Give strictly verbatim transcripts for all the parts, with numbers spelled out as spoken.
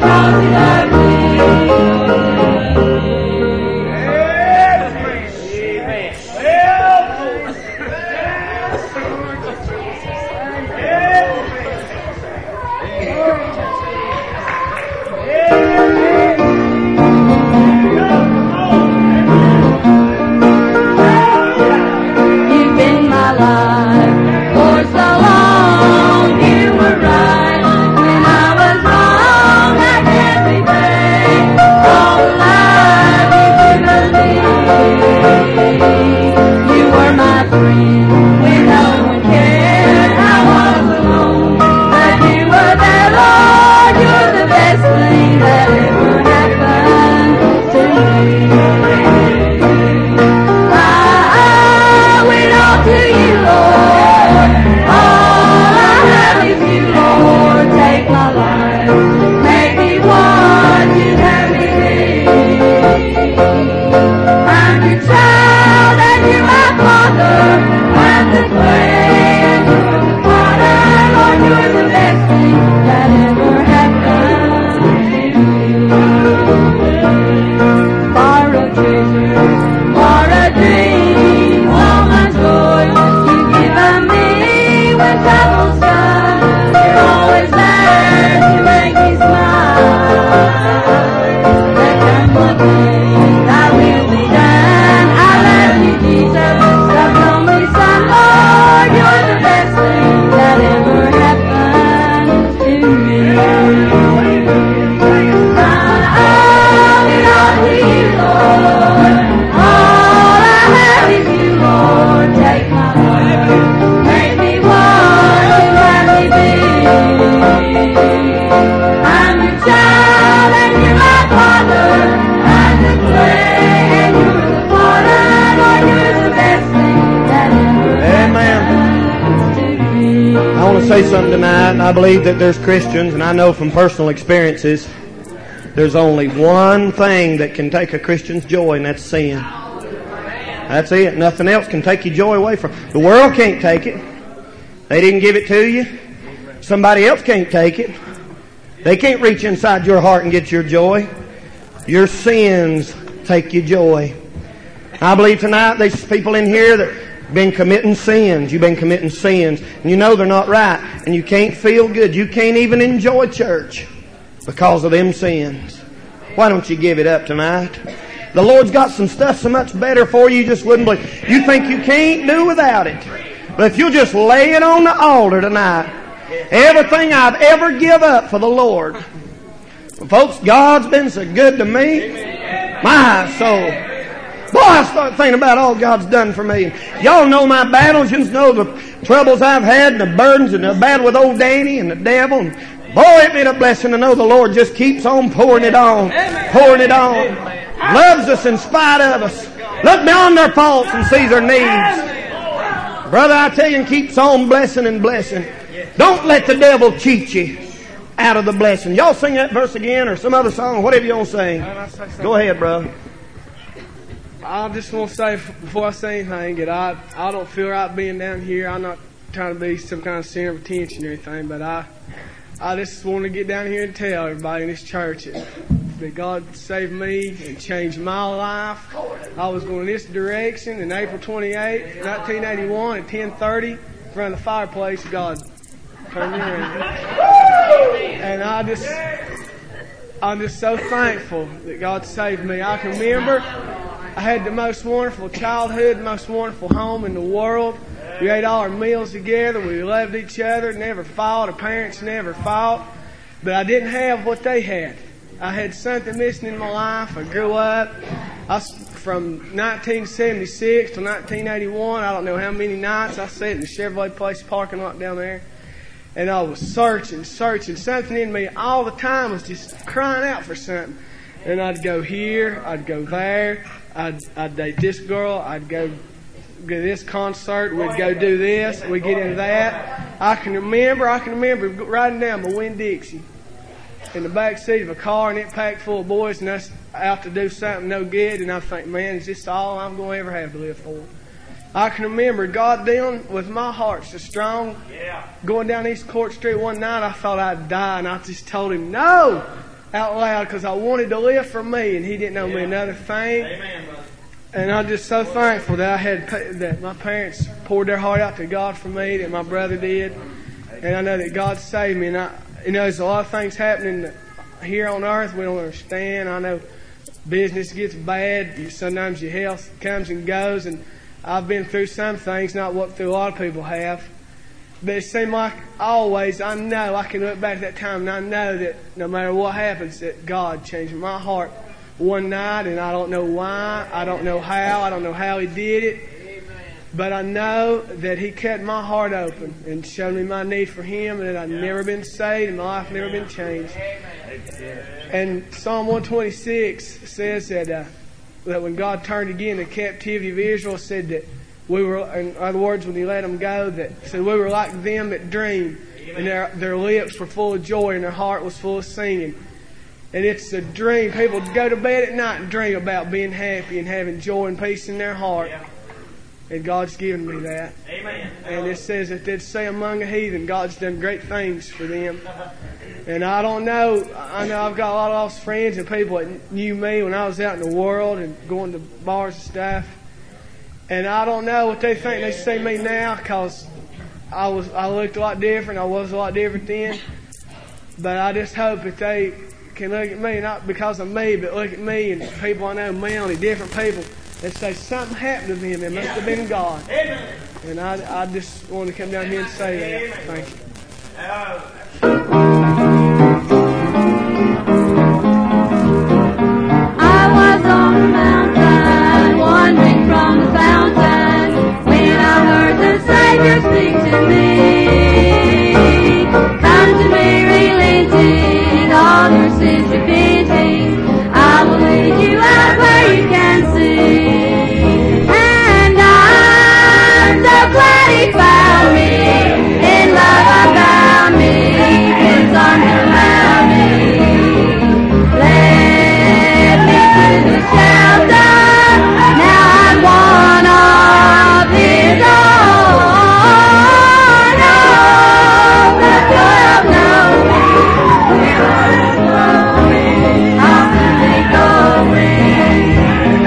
Say something tonight, and I believe that there's Christians, and I know from personal experiences, there's only one thing that can take a Christian's joy, and that's sin. That's it. Nothing else can take your joy away from. The world can't take it. They didn't give it to you. Somebody else can't take it. They can't reach inside your heart and get your joy. Your sins take your joy. I believe tonight there's people in here that been committing sins. You've been committing sins. And you know they're not right. And you can't feel good. You can't even enjoy church because of them sins. Why don't you give it up tonight? The Lord's got some stuff so much better for you, you just wouldn't believe. You think you can't do without it. But if you'll just lay it on the altar tonight, everything I've ever give up for the Lord. Well, folks, God's been so good to me. My soul. Boy, I start thinking about all God's done for me. Y'all know my battles. You know the troubles I've had and the burdens and the battle with old Danny and the devil. And boy, it been a blessing to know the Lord just keeps on pouring it on. Pouring it on. Loves us in spite of us. Look beyond their faults and sees their needs. Brother, I tell you, and keeps on blessing and blessing. Don't let the devil cheat you out of the blessing. Y'all sing that verse again or some other song, whatever you want to sing. Go ahead, brother. I just want to say before I say anything that I I don't feel right being down here. I'm not trying to be some kind of center of attention or anything, but I I just want to get down here and tell everybody in this church that, that God saved me and changed my life. I was going this direction, and April twenty-eighth, nineteen eighty-one at ten thirty, in front of the fireplace, God turned me around. And I just I'm just so thankful that God saved me. I can remember I had the most wonderful childhood, the most wonderful home in the world. We ate all our meals together. We loved each other, never fought. Our parents never fought. But I didn't have what they had. I had something missing in my life. I grew up. I, from nineteen seventy-six to nineteen eighty-one, I don't know how many nights I sat in the Chevrolet Place parking lot down there. And I was searching, searching. Something in me all the time was just crying out for something. And I'd go here, I'd go there. I'd, I'd date this girl, I'd go to this concert, we'd go do this, we'd get into that. I can remember, I can remember riding down my Winn-Dixie in the back seat of a car, and it packed full of boys, and us out to do something no good, and I think, man, is this all I'm going to ever have to live for? I can remember God dealing with my heart so strong. Going down East Court Street one night, I thought I'd die, and I just told him, no! out loud because I wanted to live for me, and He didn't know yeah. me another thing. Amen, brother. And I'm just so thankful that I had that my parents poured their heart out to God for me, that my brother did, and I know that God saved me. And I, you know, there's a lot of things happening here on earth we don't understand. I know business gets bad. Sometimes your health comes and goes, and I've been through some things, not what through a lot of people have. But it seemed like always, I know, I can look back at that time and I know that no matter what happens, that God changed my heart one night, and I don't know why, I don't know how, I don't know how He did it. But I know that He kept my heart open and showed me my need for Him, and that I've never been saved and my life never been changed. And Psalm one twenty-six says that uh, that when God turned again the captivity of Israel, said that we were, in other words, when He let them go, that said we were like them that dream, and their their lips were full of joy and their heart was full of singing. And it's a dream. People go to bed at night and dream about being happy and having joy and peace in their heart. And God's given me that. Amen. And it says that they'd say among the heathen, God's done great things for them. And I don't know, I know I've got a lot of lost friends and people that knew me when I was out in the world and going to bars and stuff. And I don't know what they think they see me now, because I was I looked a lot different. I was a lot different then. But I just hope that they can look at me, not because of me, but look at me and people I know, mentally different people, that say something happened to them. It must have been God. Amen. And I, I just wanted to come down here and say that. Thank you. I was on the mountain, wandering from the fountain, when I heard the Savior speak to me. Come to me, relenting, all your sins repenting, I will lead you out where you can see. And I'm so glad He found me, in love I found me, His arms around me. Led me to the shelter, now I'm one of His own. Oh, the joy of knowing His heart is flowing, how can they go in?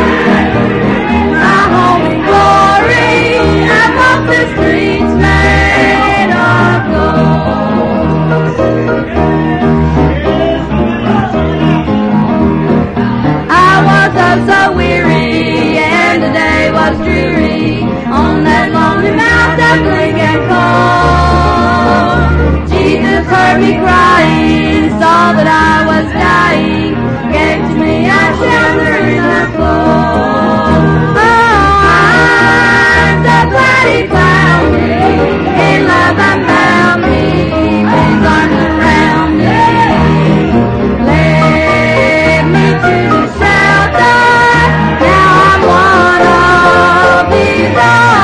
My home in glory, I walk the streets made of gold. I was oh so weary, and the day was dreary, on that lonely mount of Lincoln cold. Jesus heard me crying, saw that I was dying, gave to me a shelter in the floor. Oh, I'm so glad He found me, in love I found me, His arms around me. Led me to the shelter, now I'm one of His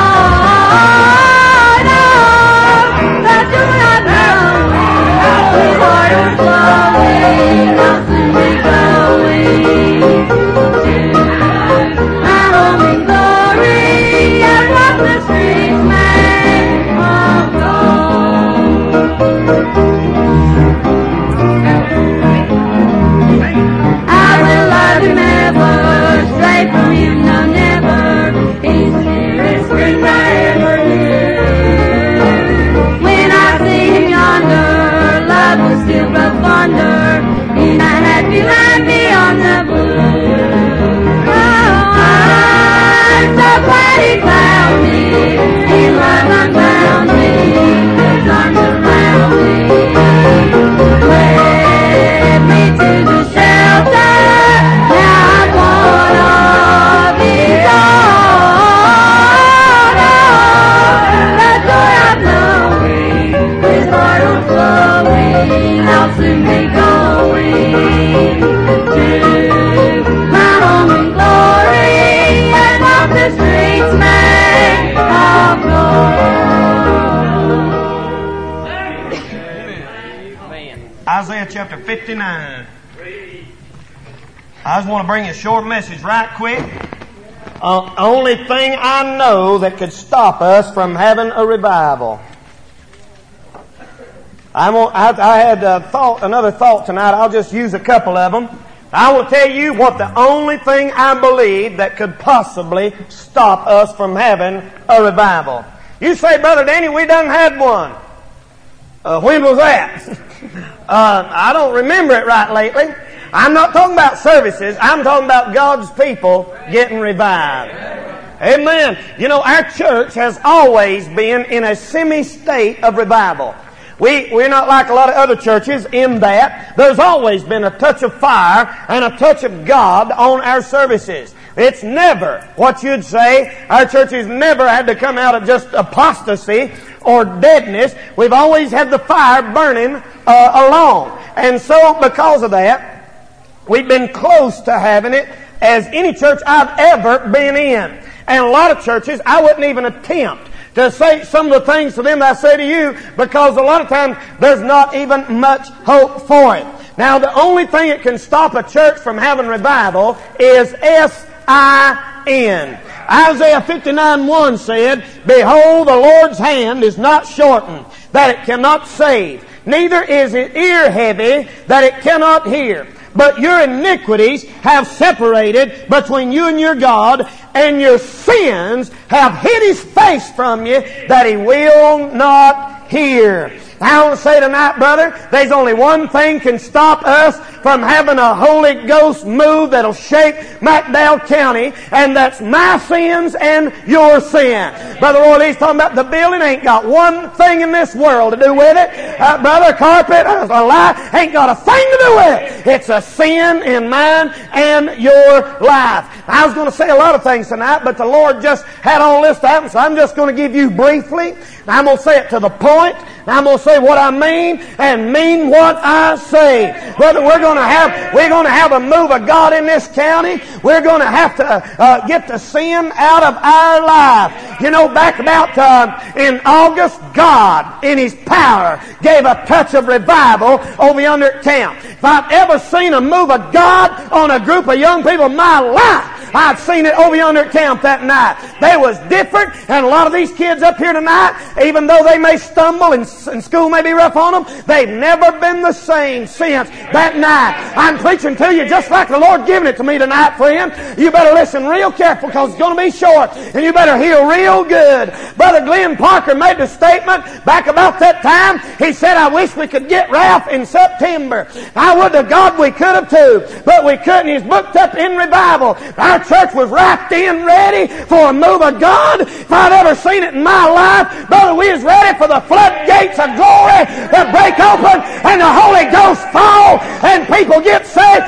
own. Oh, the joy of knowing His heart is flowing, I'll soon be going to my home in glory. I walk the streets made of gold. I will love Him ever, stray from Him, no never. His Spirit springs I ever knew. When I see Him yonder, love will still grow fonder, in my happy land beyond the blue. Oh, I'm so glad He found me, in love I found me, His arms around me. Led me to the shelter, now I'm one of His own. Oh, the joy of knowing His heart will flowing, I'll soon be going to my home in glory, and walk the streets made of gold. Isaiah chapter fifty-nine. I just want to bring you a short message right quick. Uh, only thing I know that could stop us from having a revival. I, won't, I, I had a thought, another thought tonight. I'll just use a couple of them. I will tell you what the only thing I believe that could possibly stop us from having a revival. You say, Brother Danny, we done had one. Uh, when was that? uh, I don't remember it right lately. I'm not talking about services. I'm talking about God's people getting revived. Amen. You know, our church has always been in a semi-state of revival. We, we're not like a lot of other churches in that there's always been a touch of fire and a touch of God on our services. It's never what you'd say. Our church has never had to come out of just apostasy or deadness. We've always had the fire burning uh, along. And so because of that, we've been close to having it as any church I've ever been in. And a lot of churches, I wouldn't even attempt to say some of the things to them that I say to you, because a lot of times there's not even much hope for it. Now, the only thing that can stop a church from having revival is S I N. Isaiah fifty-nine one said, Behold, the Lord's hand is not shortened, that it cannot save, neither is it ear heavy, that it cannot hear. But your iniquities have separated between you and your God, and your sins have hid His face from you, that He will not hear. I want to say tonight, brother, there's only one thing can stop us from having a Holy Ghost move that'll shake McDowell County, and that's my sins and your sin. Brother Roy Lee's talking about the building ain't got one thing in this world to do with it. Uh, brother, carpet, uh, a lie, ain't got a thing to do with it. It's a sin in mine and your life. I was going to say a lot of things tonight, but the Lord just had all this to happen, so I'm just going to give you briefly. I'm going to say it to the point. I'm going to say what I mean and mean what I say. Brother, we're going to have we're going to have a move of God in this county. We're going to have to uh, get the sin out of our life. You know, back about uh, in August, God, in His power, gave a touch of revival over yonder at camp. If I've ever seen a move of God on a group of young people in my life, I've seen it over yonder at camp that night. They was different, and a lot of these kids up here tonight, even though they may stumble and, and school may be rough on them, they've never been the same since that night. I'm preaching to you just like the Lord giving it to me tonight, friend. You better listen real careful, because it's going to be short, and you better hear real good. Brother Glenn Parker made the statement back about that time. He said, I wish we could get Ralph in September. I would to God we could have too, but we couldn't. He's booked up in revival. Our church was wrapped in, ready for a move of God. If I'd ever seen it in my life, brother, we was ready for the floodgates of glory to break open and the Holy Ghost fall and people get saved.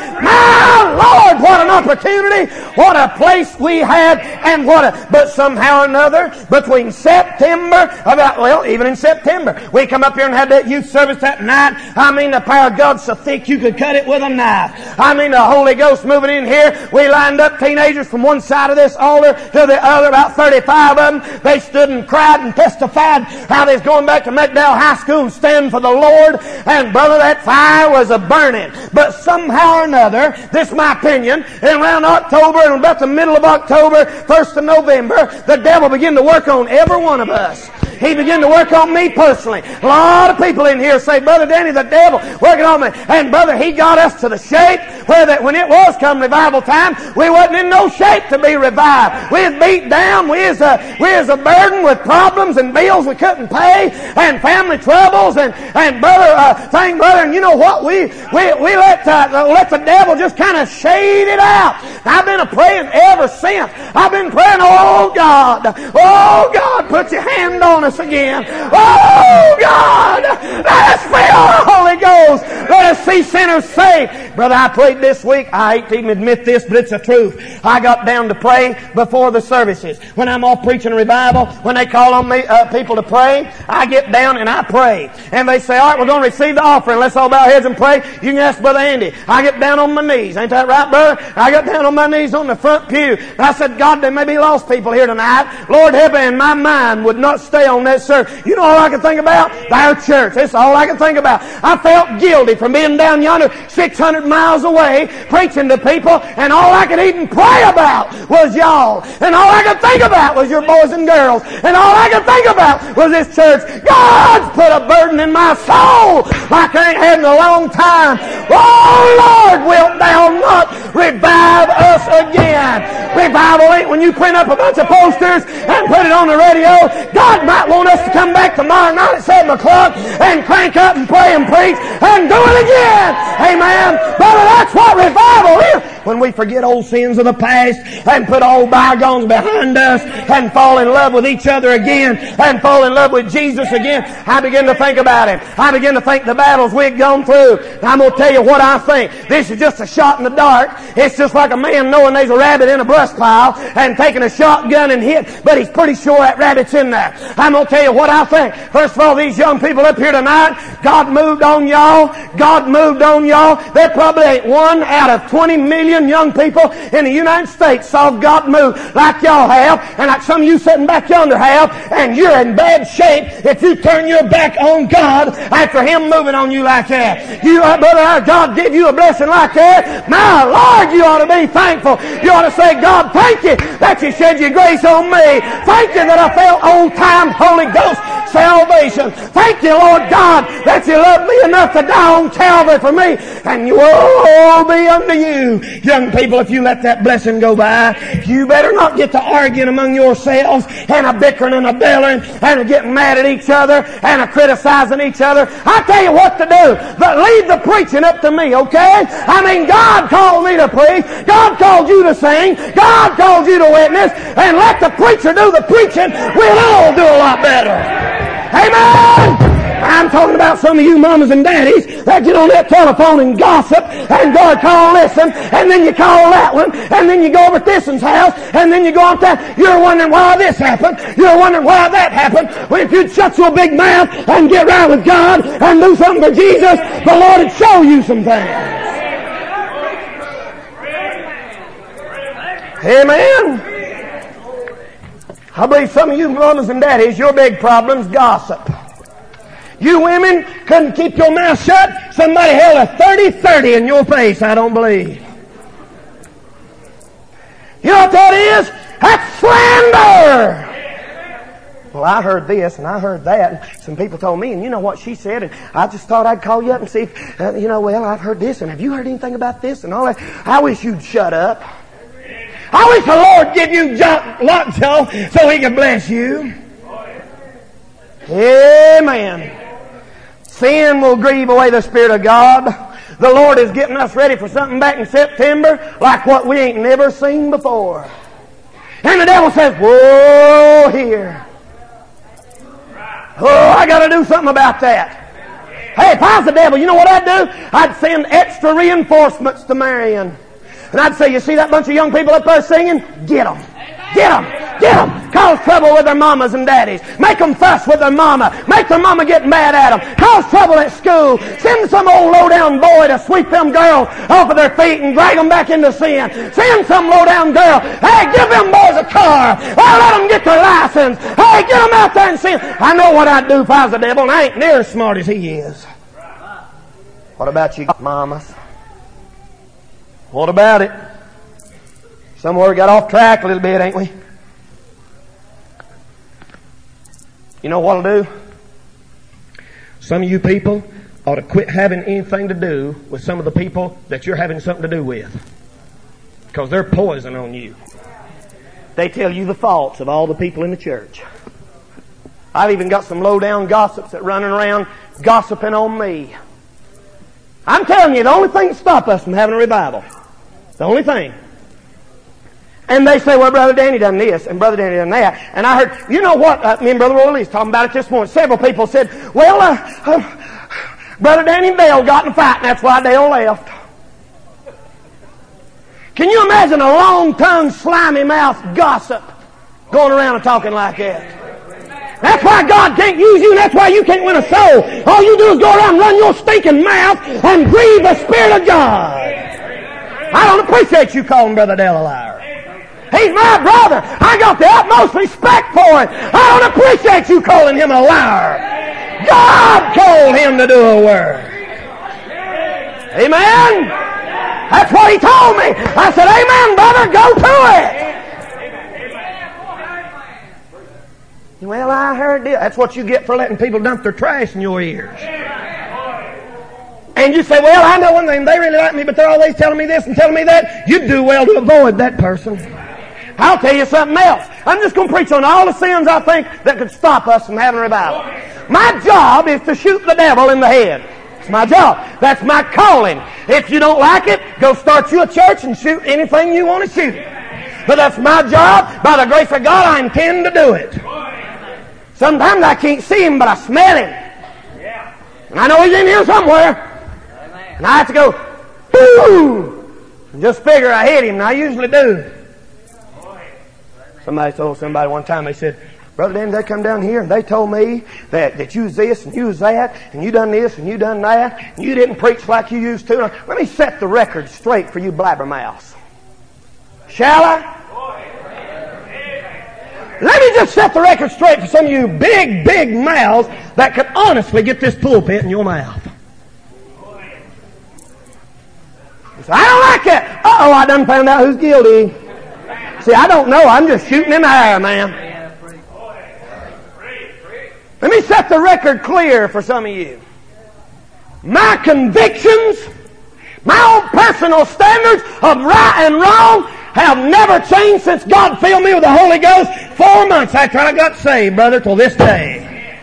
My Lord, what an opportunity, what a place we had, and what a, but somehow or another, between September, about, well, even in September, we come up here and had that youth service that night. I mean, the power of God's so thick you could cut it with a knife. I mean, the Holy Ghost moving in here. We lined up teenagers from one side of this altar to the other, about thirty-five of them. They stood and cried and testified how they was going back to McDowell High School and stand for the Lord. And brother, that fire was a burning. But somehow or another, this is my opinion, and around October and about the middle of October, first of November, the devil began to work on every one of us. He began to work on me personally. A lot of people in here say, Brother Danny, the devil working on me. And brother, he got us to the shape where that when it was come revival time, we wasn't in no shape to be revived. We was beat down. We was a, we was a burden with problems and bills we couldn't pay and family troubles and, and brother, uh, thing, brother, and you know what? We, we, we let, uh, let the devil just kind of shade it out. I've been a praying ever since. I've been praying, oh God, oh God, put your hand on us again. Oh God, let us feel the Holy Ghost. Let us see sinners saved. Brother, I prayed this week. I hate to even admit this, but it's the truth. I got down to pray before the services. When I'm off preaching revival, when they call on me, uh, people to pray, I get down and I pray. And they say, all right, we're going to receive the offering. Let's all bow our heads and pray. You can ask Brother Andy. I get down on my knees. Ain't that right, brother? I got down on my knees on the front pew. And I said, God, there may be lost people here tonight. Lord, help me, and my mind would not stay on on that service. You know all I can think about? Our church. That's all I can think about. I felt guilty from being down yonder six hundred miles away preaching to people, and all I could even pray about was y'all. And all I could think about was your boys and girls. And all I could think about was this church. God's put a burden in my soul like I ain't had in a long time. Oh, Lord, wilt thou not revive us again? Revival ain't when you print up a bunch of posters and put it on the radio. God might want us to come back tomorrow night at seven o'clock and crank up and pray and preach and do it again. Amen. Brother, that's what revival is. When we forget old sins of the past and put old bygones behind us and fall in love with each other again and fall in love with Jesus again, I begin to think about Him. I begin to think the battles we've gone through. I'm going to tell you what I think. This is just a shot in the dark. It's just like a man knowing there's a rabbit in a brush pile and taking a shotgun and hit, but he's pretty sure that rabbit's in there. I'm going to tell you what I think. First of all, these young people up here tonight, God moved on y'all. God moved on y'all. There probably ain't one out of twenty million young people in the United States saw God move like y'all have, and like some of you sitting back yonder have, and you're in bad shape if you turn your back on God after Him moving on you like that. You, uh, brother, our God give you a blessing like that. My Lord, you ought to be thankful. You ought to say, God, thank you that you shed your grace on me. Thank you that I felt old-time Holy Ghost salvation. Thank you, Lord God, that you loved me enough to die on Calvary for me. And woe be unto you, young people, if you let that blessing go by. You better not get to arguing among yourselves and a bickering and a bellowing and a getting mad at each other and a criticizing each other. I tell you what to do. But leave the preaching up to me, okay? I mean, God called me to preach. God called you to sing. God called you to witness. And let the preacher do the preaching. We'll all do a lot better. Amen! I'm talking about some of you mamas and daddies that get on that telephone and gossip and go and call this one, and then you call that one, and then you go over to this one's house, and then you go on that. You're wondering why this happened. You're wondering why that happened. Well, if you'd shut your big mouth and get right with God and do something for Jesus, the Lord would show you some things. Amen. I believe some of you mamas and daddies, your big problem's gossip. You women couldn't keep your mouth shut. Somebody held a thirty thirty in your face, I don't believe. You know what that is? That's slander. Well, I heard this and I heard that. Some people told me, and you know what she said, and I just thought I'd call you up and see if, uh, you know, well, I've heard this, and have you heard anything about this and all that? I wish you'd shut up. I wish the Lord give you lockjaw so He can bless you. Amen. Sin will grieve away the Spirit of God. The Lord is getting us ready for something back in September like what we ain't never seen before. And the devil says, whoa, here. Oh, I got to do something about that. Hey, if I was the devil, you know what I'd do? I'd send extra reinforcements to Marion. And I'd say, you see that bunch of young people up there singing? Get them. Get them. Get them. Cause trouble with their mamas and daddies. Make them fuss with their mama. Make their mama get mad at them. Cause trouble at school. Send some old low-down boy to sweep them girls off of their feet and drag them back into sin. Send some low-down girl. Hey, give them boys a car. Hey, let them get their license. Hey, get them out there and sin. I know what I'd do if I was the devil, and I ain't near as smart as he is. What about you, mamas? What about it? Somewhere we got off track a little bit, ain't we? You know what'll do? Some of you people ought to quit having anything to do with some of the people that you're having something to do with. Because they're poison on you. They tell you the faults of all the people in the church. I've even got some low-down gossips that running around gossiping on me. I'm telling you, the only thing to stop us from having a revival, the only thing. And they say, well, Brother Danny done this, and Brother Danny done that. And I heard, you know what, uh, me and Brother Roy Lee's talking about it this morning. Several people said, well, uh, uh, Brother Danny and Dale got in a fight, and that's why Dale left. Can you imagine a long-tongued, slimy-mouthed gossip going around and talking like that? That's why God can't use you, and that's why you can't win a soul. All you do is go around and run your stinking mouth and grieve the Spirit of God. I don't appreciate you calling Brother Dale a liar. He He's my brother. I got the utmost respect for him. I don't appreciate you calling him a liar. God told him to do a work. Amen? That's what he told me. I said, amen, brother, go to it. Well, I heard this. That's what you get for letting people dump their trash in your ears. And you say, well, I know one thing. They really like me, but they're always telling me this and telling me that. You'd do well to avoid that person. I'll tell you something else. I'm just going to preach on all the sins I think that could stop us from having a revival. My job is to shoot the devil in the head. It's my job. That's my calling. If you don't like it, go start you a church and shoot anything you want to shoot. But that's my job. By the grace of God, I intend to do it. Sometimes I can't see him, but I smell him. And I know he's in here somewhere. And I have to go, boo! And just figure I hit him, and I usually do. Somebody told somebody one time, they said, Brother Danny, they come down here and they told me that, that you was this and you was that, and you done this and you done that, and you didn't preach like you used to. Let me set the record straight for you blabbermouths. Shall I? Let me just set the record straight for some of you big, big mouths that could honestly get this pulpit in your mouth. So I don't like that. Uh-oh, I done found out who's guilty. See, I don't know. I'm just shooting in the air, man. Let me set the record clear for some of you. My convictions, my own personal standards of right and wrong have never changed since God filled me with the Holy Ghost four months after I got saved, brother, till this day.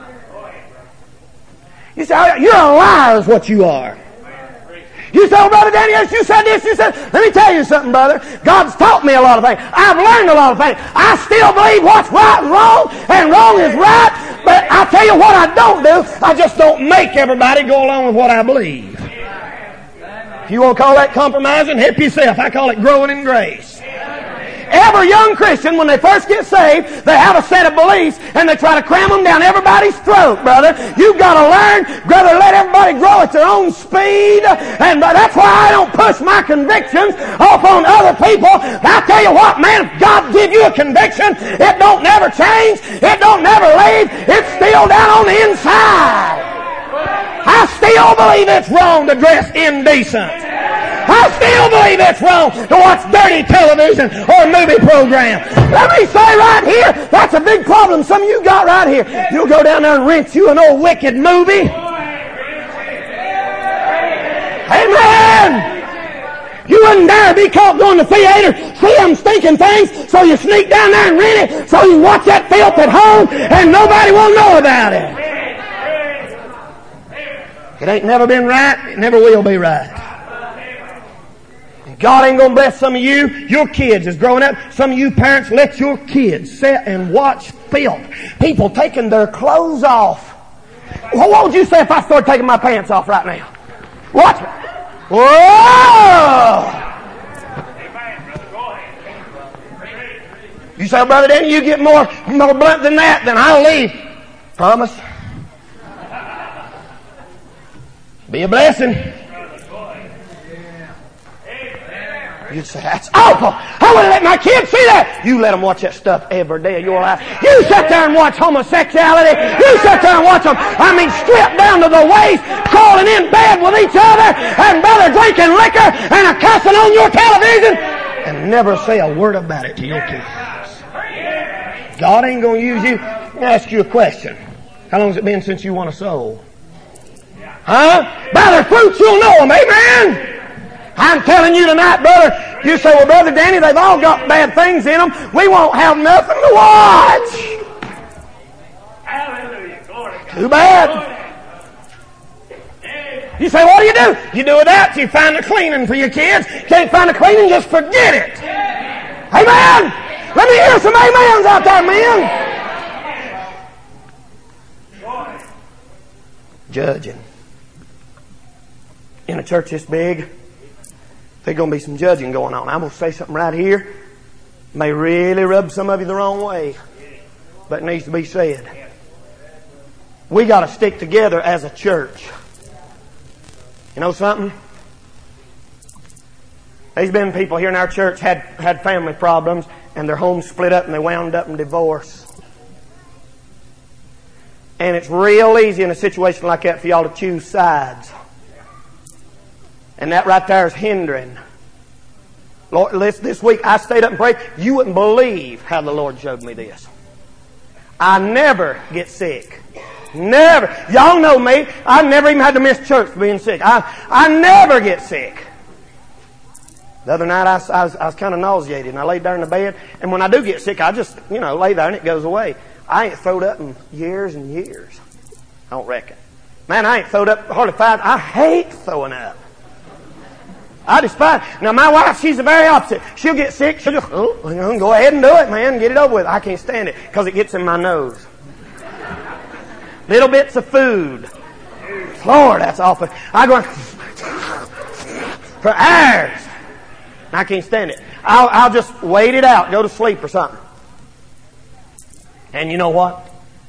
You say, you're a liar is what you are. You say, oh, Brother Danny, yes, you said this, you said... Let me tell you something, brother. God's taught me a lot of things. I've learned a lot of things. I still believe what's right is wrong, and wrong is right. But I tell you what I don't do. I just don't make everybody go along with what I believe. If you want to call that compromising, help yourself. I call it growing in grace. Every young Christian, when they first get saved, they have a set of beliefs and they try to cram them down everybody's throat, brother. You've got to learn, brother, let everybody grow at their own speed. And that's why I don't push my convictions off on other people. I tell you what, man, if God give you a conviction, it don't never change. It don't never leave. It's still down on the inside. I still believe it's wrong to dress indecent. I still believe it's wrong to watch dirty television or movie program. Let me say right here, that's a big problem some of you got right here. You'll go down there and rent you an old wicked movie. Amen. You wouldn't dare be caught going to the theater, see them stinking things, so you sneak down there and rent it, so you watch that filth at home, and nobody will know about it. It ain't never been right, it never will be right. God ain't going to bless some of you. Your kids is growing up. Some of you parents, let your kids sit and watch filth. People taking their clothes off. Well, what would you say if I started taking my pants off right now? Watch me. Whoa! You say, Brother Danny, you get more, more blunt than that, then I'll leave. Promise. Be a blessing. You'd say, that's awful. I wouldn't let my kids see that. You let them watch that stuff every day of your life. You sit there and watch homosexuality. You sit there and watch them, I mean, stripped down to the waist, crawling in bed with each other, and brother drinking liquor and a cussing on your television, and never say a word about it to your kids. God ain't going to use you. Let me ask you a question. How long has it been since you won a soul? Huh? By their fruits you'll know them. Amen? I'm telling you tonight, brother, you say, well, Brother Danny, they've all got bad things in them. We won't have nothing to watch. Hallelujah. Too bad. You say, what do you do? You do that, you find the cleaning for your kids. Can't find the cleaning, just forget it. Amen. Let me hear some amens out there, man. Judging. In a church this big, there's going to be some judging going on. I'm going to say something right here. May really rub some of you the wrong way, but it needs to be said. We got to stick together as a church. You know something? There's been people here in our church had, had family problems and their homes split up and they wound up in divorce. And it's real easy in a situation like that for y'all to choose sides. And that right there is hindering. Lord, this week I stayed up and prayed. You wouldn't believe how the Lord showed me this. I never get sick. Never. Y'all know me. I never even had to miss church for being sick. I, I never get sick. The other night I, I was, I was kind of nauseated and I laid there in the bed. And when I do get sick, I just, you know, lay there and it goes away. I ain't throwed up in years and years. I don't reckon. Man, I ain't throwed up hardly five. I hate throwing up. I despise. Now my wife, she's the very opposite. She'll get sick. She'll just, oh, you know, go ahead and do it, man. Get it over with. I can't stand it because it gets in my nose. Little bits of food. Lord, that's awful. I go for hours. I can't stand it. I'll, I'll just wait it out. Go to sleep or something. And you know what?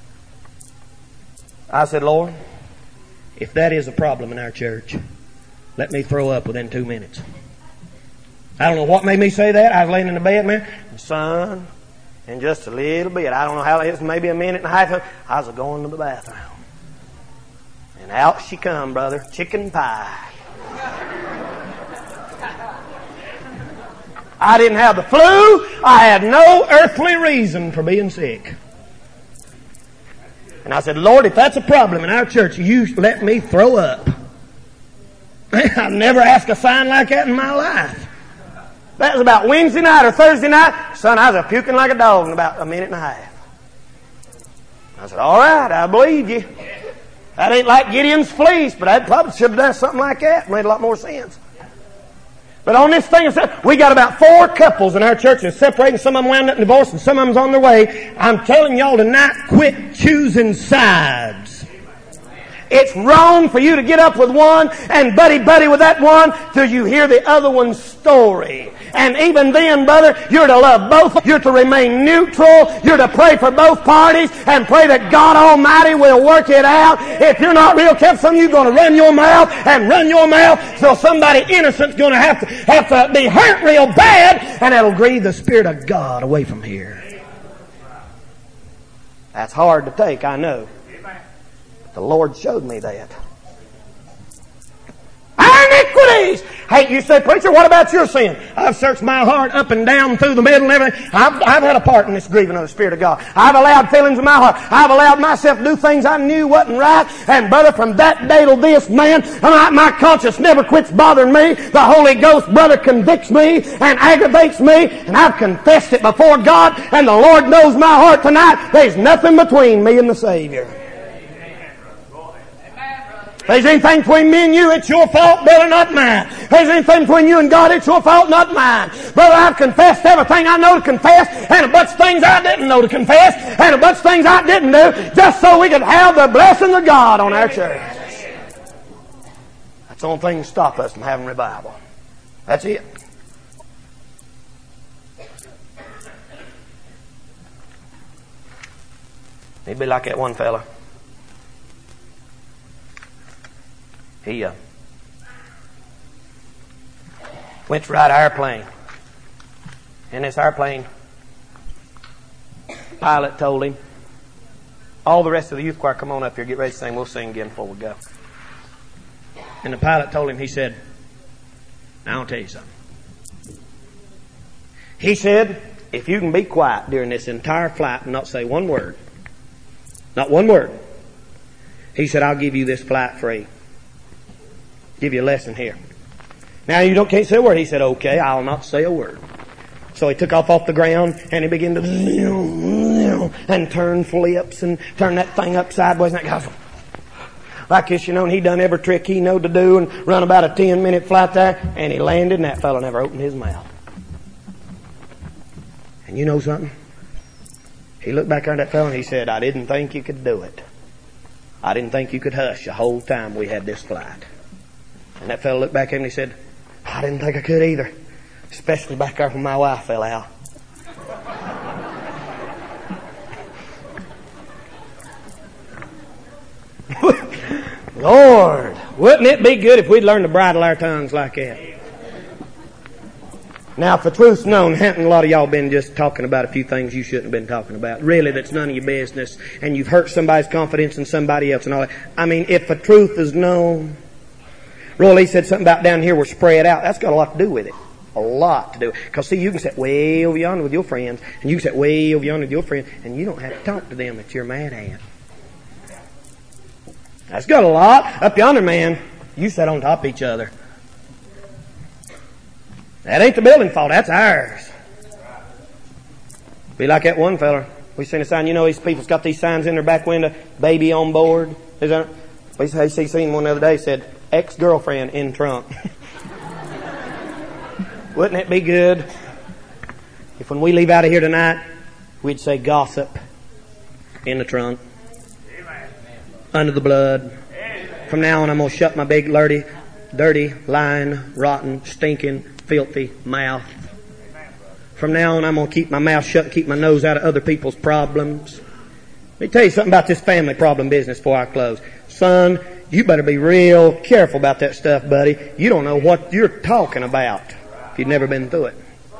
I said, Lord, if that is a problem in our church, let me throw up within two minutes. I don't know what made me say that. I was laying in the bed, man. Son, in just a little bit, I don't know how it is, maybe a minute and a half, I was going to the bathroom. And out she come, brother. Chicken pie. I didn't have the flu. I had no earthly reason for being sick. And I said, Lord, if that's a problem in our church, you let me throw up. I've never asked a sign like that in my life. That was about Wednesday night or Thursday night. Son, I was a puking like a dog in about a minute and a half. I said, all right, I believe you. That ain't like Gideon's fleece, but I probably should have done something like that. It made a lot more sense. But on this thing, we got about four couples in our church that's separating. Some of them wound up in divorce and some of them's on their way. I'm telling y'all tonight, quit choosing sides. It's wrong for you to get up with one and buddy-buddy with that one till you hear the other one's story. And even then, brother, you're to love both. You're to remain neutral. You're to pray for both parties and pray that God Almighty will work it out. If you're not real careful, some of you are going to run your mouth and run your mouth so somebody innocent's going to have to have to be hurt real bad, and it'll grieve the Spirit of God away from here. That's hard to take, I know. The Lord showed me that. Our iniquities! Hey, you say, preacher, what about your sin? I've searched my heart up and down through the middle and everything. I've, I've had a part in this grieving of the Spirit of God. I've allowed feelings in my heart. I've allowed myself to do things I knew wasn't right. And brother, from that day till this, man, my, my conscience never quits bothering me. The Holy Ghost, brother, convicts me and aggravates me. And I've confessed it before God. And the Lord knows my heart tonight. There's nothing between me and the Savior. If there's anything between me and you, it's your fault, brother, not mine. If there's anything between you and God, it's your fault, not mine. Brother, I've confessed everything I know to confess, and a bunch of things I didn't know to confess, and a bunch of things I didn't do, just so we could have the blessing of God on our church. That's the only thing that stop us from having revival. That's it. He'd be like that one fella. He uh, went to ride an airplane. In this airplane, pilot told him, all the rest of the youth choir, come on up here, get ready to sing. We'll sing again before we go. And the pilot told him, he said, now I'll tell you something. He said, if you can be quiet during this entire flight and not say one word, not one word, he said, I'll give you this flight free. Give you a lesson here. Now you don't can't say a word. He said, okay, I'll not say a word. So he took off off the ground and he began to and turn flips and turn that thing up sideways. And that guy, like this, you know, and he done every trick he know to do and run about a ten minute flight there, and he landed and that fellow never opened his mouth. And you know something? He looked back at that fellow and he said, I didn't think you could do it. I didn't think you could hush the whole time we had this flight. And that fellow looked back at him and he said, I didn't think I could either. Especially back there when my wife fell out. Lord, wouldn't it be good if we'd learn to bridle our tongues like that? Now, if the truth's known, hadn't a lot of y'all been just talking about a few things you shouldn't have been talking about? Really, that's none of your business, and you've hurt somebody's confidence in somebody else and all that. I mean, if the truth is known... Roy Lee said something about down here we're spread out. That's got a lot to do with it. A lot to do. Because, see, you can sit way over yonder with your friends, and you can sit way over yonder with your friends, and you don't have to talk to them that you're mad at. That's got a lot. Up yonder, man, you sat on top of each other. That ain't the building fault. That's ours. Be like that one fella. We seen a sign. You know, these people's got these signs in their back window. Baby on board. Is that? We seen one the other day. Said ex-girlfriend in trunk. Wouldn't it be good if when we leave out of here tonight, we'd say gossip in the trunk, under the blood. From now on, I'm gonna shut my big, dirty, dirty, lying, rotten, stinking, filthy mouth. From now on, I'm going to keep my mouth shut and keep my nose out of other people's problems. Let me tell you something about this family problem business before I close. Son, you better be real careful about that stuff, buddy. You don't know what you're talking about if you've never been through it.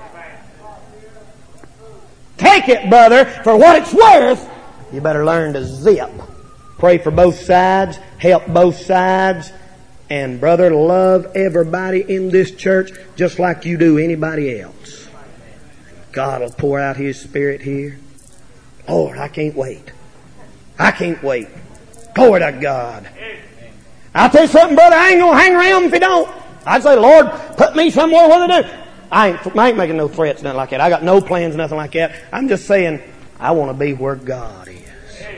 Take it, brother, for what it's worth. You better learn to zip. Pray for both sides. Help both sides. And, brother, love everybody in this church just like you do anybody else. God will pour out His Spirit here. Lord, I can't wait. I can't wait. Glory to God. I'll tell you something, brother, I ain't going to hang around if you don't. I'd say, Lord, put me somewhere where they do. I ain't, I ain't making no threats, nothing like that. I got no plans, nothing like that. I'm just saying, I want to be where God is.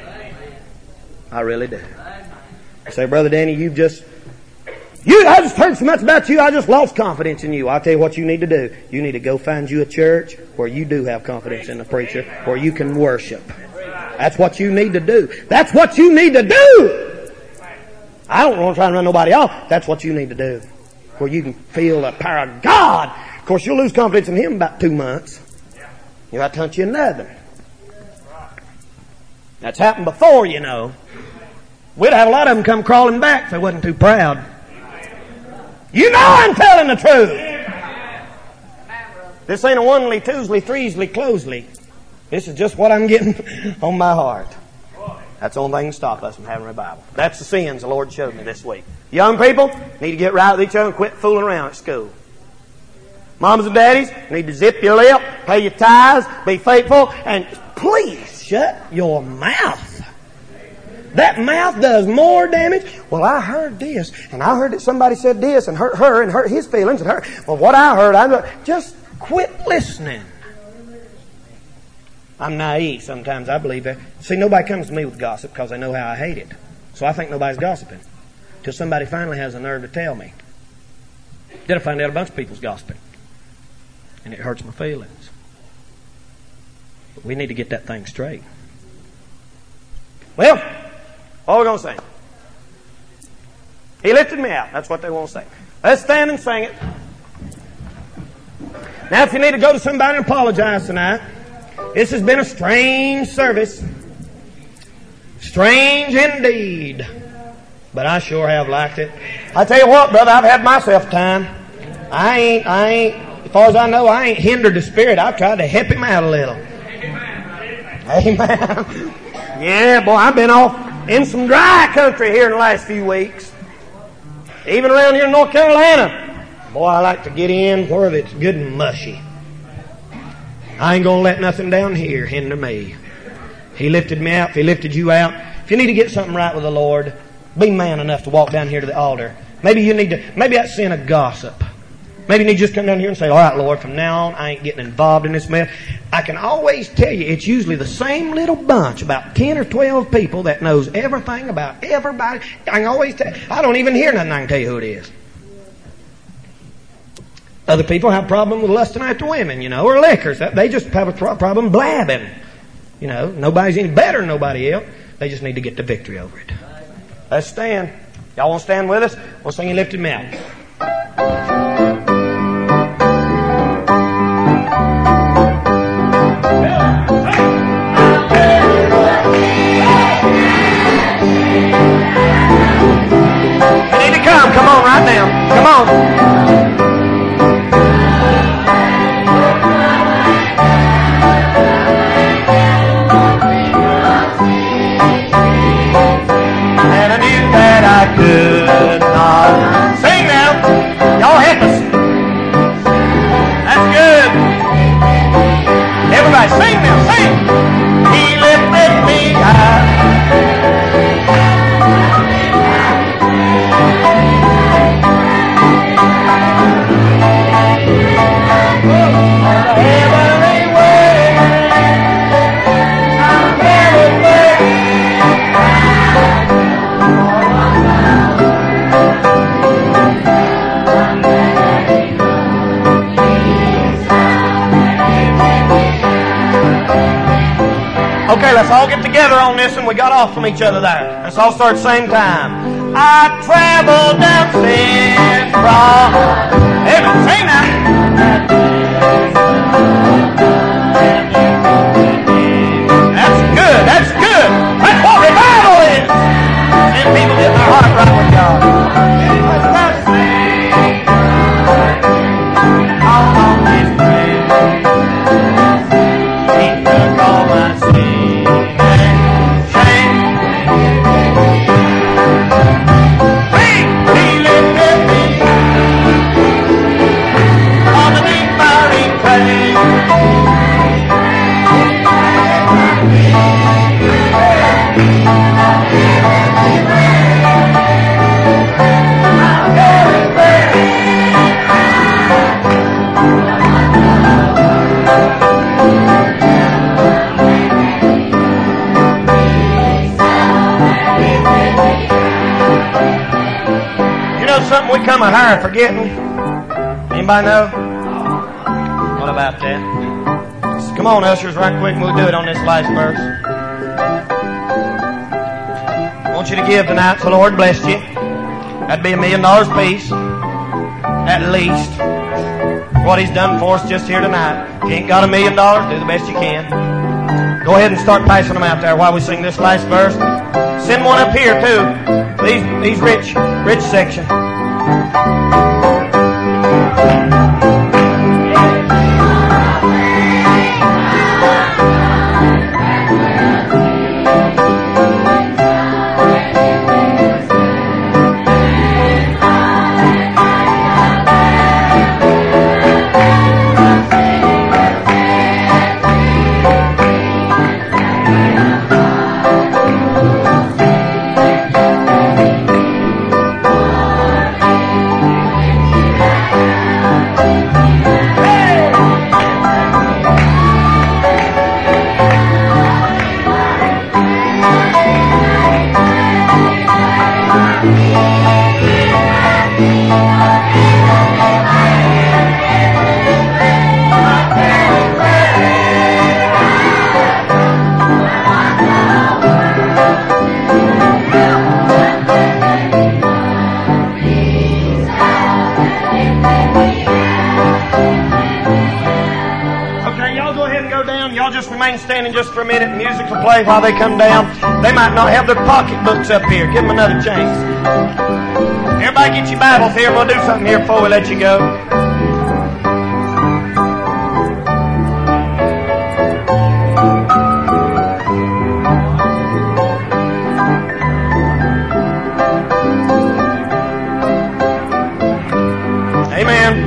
I really do. I say, Brother Danny, you've just... You, I just heard so much about you, I just lost confidence in you. I'll tell you what you need to do. You need to go find you a church where you do have confidence in the preacher, where you can worship. That's what you need to do. That's what you need to do. I don't want to try and run nobody off. That's what you need to do. Where you can feel the power of God. Of course, you'll lose confidence in Him in about two months. You'll have to hunt you another. That's happened before, you know. We'd have a lot of them come crawling back if they wasn't too proud. You know I'm telling the truth. This ain't a one-ly, twosely, threesly, closely. This is just what I'm getting on my heart. That's the only thing that can stop us from having a revival. That's the sins the Lord showed me this week. Young people need to get right with each other and quit fooling around at school. Mamas and daddies need to zip your lip, pay your tithes, be faithful, and please shut your mouth. That mouth does more damage. Well, I heard this, and I heard that somebody said this, and hurt her, and hurt his feelings, and her. Well, what I heard, I just quit listening. I'm naive sometimes, I believe that. See, nobody comes to me with gossip because they know how I hate it. So I think nobody's gossiping. Till somebody finally has the nerve to tell me. Then I find out a bunch of people's gossiping. And it hurts my feelings. But we need to get that thing straight. Well, what are we going to sing? He lifted me out. That's what they want to say. Let's stand and sing it. Now, if you need to go to somebody and apologize tonight, this has been a strange service. Strange indeed. But I sure have liked it. I tell you what, brother, I've had myself time. I ain't, I ain't, as far as I know, I ain't hindered the Spirit. I've tried to help Him out a little. Amen. Yeah, boy, I've been off in some dry country here in the last few weeks. Even around here in North Carolina. Boy, I like to get in where it's good and mushy. I ain't going to let nothing down here hinder me. He lifted me out. If He lifted you out. If you need to get something right with the Lord, be man enough to walk down here to the altar. Maybe you need to, maybe that's sin of gossip. Maybe you need to just come down here and say, all right, Lord, from now on, I ain't getting involved in this mess. I can always tell you, it's usually the same little bunch, about ten or twelve people that knows everything about everybody. I can always tell, I don't even hear nothing, I can tell you who it is. Other people have a problem with lusting after women, you know, or liquors. They just have a problem blabbing. You know, nobody's any better than nobody else. They just need to get the victory over it. Let's stand. Y'all want to stand with us? We'll sing You Lifted Me Out. You need to come. Come on right now. Come on. let's all get together on this and we got off from each other there. Let's all start at the same time. I traveled down Central. Everyone, sing now. That's good, that's good. That's what revival is. And people get their heart right with God. Let's not sing. All on this prayer. He took all my sin and shame. He lifted me on the deep miry clay. Something we come a higher forgetting. Anybody know? What about that? So come on, ushers, right quick, and we'll do it on this last verse. I want you to give tonight, so the Lord bless you. That'd be a million dollars apiece, at least. What He's done for us just here tonight. If you ain't got a million dollars, do the best you can. Go ahead and start passing them out there while we sing this last verse. Send one up here too. These, these rich, rich section. Standing just for a minute, music will play while they come down. They might not have their pocketbooks up here. Give them another chance. Everybody get your Bibles here. We'll do something here before we let you go. Amen.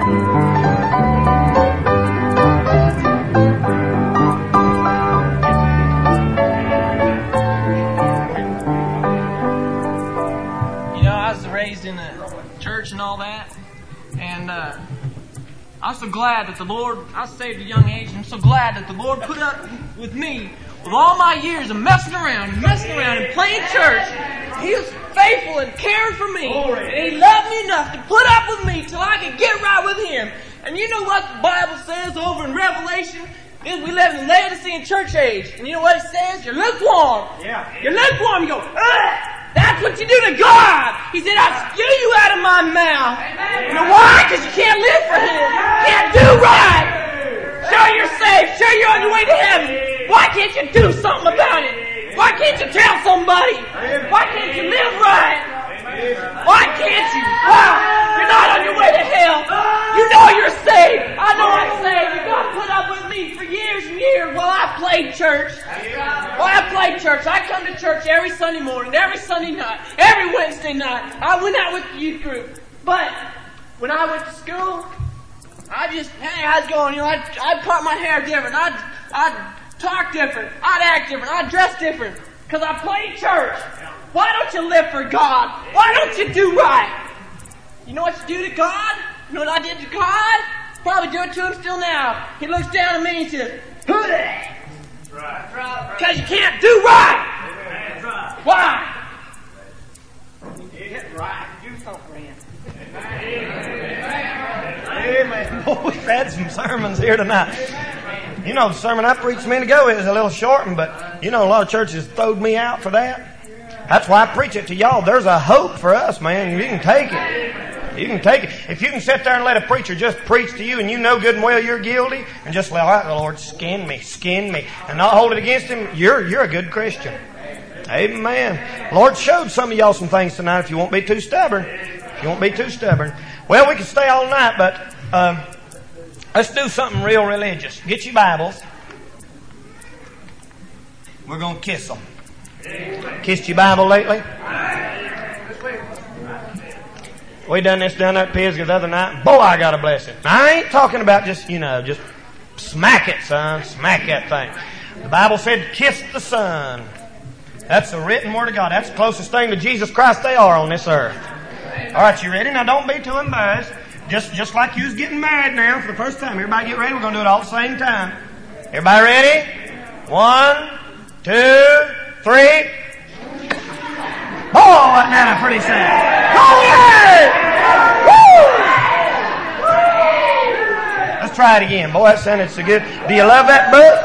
And all that, and uh, I'm so glad that the Lord, I was saved at a young age, and I'm so glad that the Lord put up with me with all my years of messing around and messing around and playing church. He was faithful and caring for me, and He loved me enough to put up with me till I could get right with Him. And you know what the Bible says over in Revelation? Is we live in the Laodicean church age, and you know what it says? You're lukewarm. Yeah. You're lukewarm. You go, ugh! That's what you do to God. He said, I'll spew you out of my mouth. You know why? Because you can't live for Him. You can't do right. Sure you're saved. Sure you're on your way to heaven. Why can't you do something about it? Why can't you tell somebody? Why can't you live right? Why can't you? Why? You're not on your way to hell. You know you're saved. I know I'm saved. You God put up with me for years and years while I played church. While I played church. I come to church every Sunday morning, every Sunday night, every Wednesday night. I went out with the youth group. But when I went to school, I just, hey, how's it going? You know, I'd, I'd part my hair different. I'd, I'd talk different. I'd act different. I'd dress different. Because I played church. Why don't you live for God? Why don't you do right? You know what you do to God? You know what I did to God? Probably do it to Him still now. He looks down at me and says, who that? Because you can't do right. Why? Get right. Do something, man. Amen. Boy, we've had some sermons here tonight. You know, the sermon I preached a minute ago is a little short one, but You know, a lot of churches throwed me out for that. That's why I preach it to y'all. There's a hope for us, man. You can take it. You can take it. If you can sit there and let a preacher just preach to you and you know good and well you're guilty and just let, all right, Lord, skin me, skin me, and not hold it against Him, you're, you're a good Christian. Amen. Lord showed some of y'all some things tonight if you won't be too stubborn. If you won't be too stubborn. Well, we can stay all night, but um, let's do something real religious. Get your Bibles. We're going to kiss them. Kissed your Bible lately? We done this down at Pisgah the other night. Boy, I got a blessing. Now, I ain't talking about just, you know, just smack it, son. Smack that thing. The Bible said, kiss the Son. That's the written Word of God. That's the closest thing to Jesus Christ they are on this earth. All right, you ready? Now, don't be too embarrassed. Just, just like you was getting married now for the first time. Everybody get ready. We're going to do it all at the same time. Everybody ready? One, two, three. Oh, wasn't that a pretty sound? Glory! Woo! Let's try it again. Boy, that sounded so good. Do you love that book?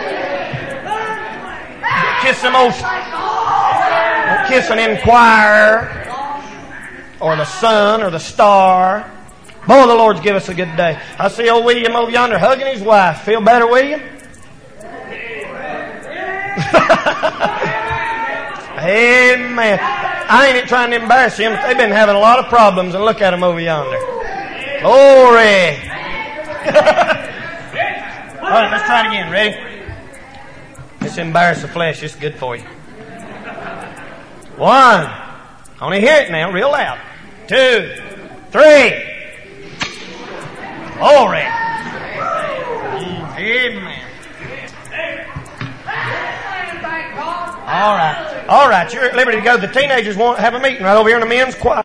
Kiss some old... Don't kiss an inquirer or the sun or the star. Boy, the Lord's give us a good day. I see old William over yonder hugging his wife. Feel better, William? Amen. I ain't trying to embarrass him, but they've been having a lot of problems, and look at them over yonder. Glory. All right, let's try it again. Ready? Let's embarrass the flesh. It's good for you. One. I want to hear it now, real loud. Two. Three. Glory. Amen. All right. All right. You're at liberty to go. The teenagers want to have a meeting right over here in the men's choir.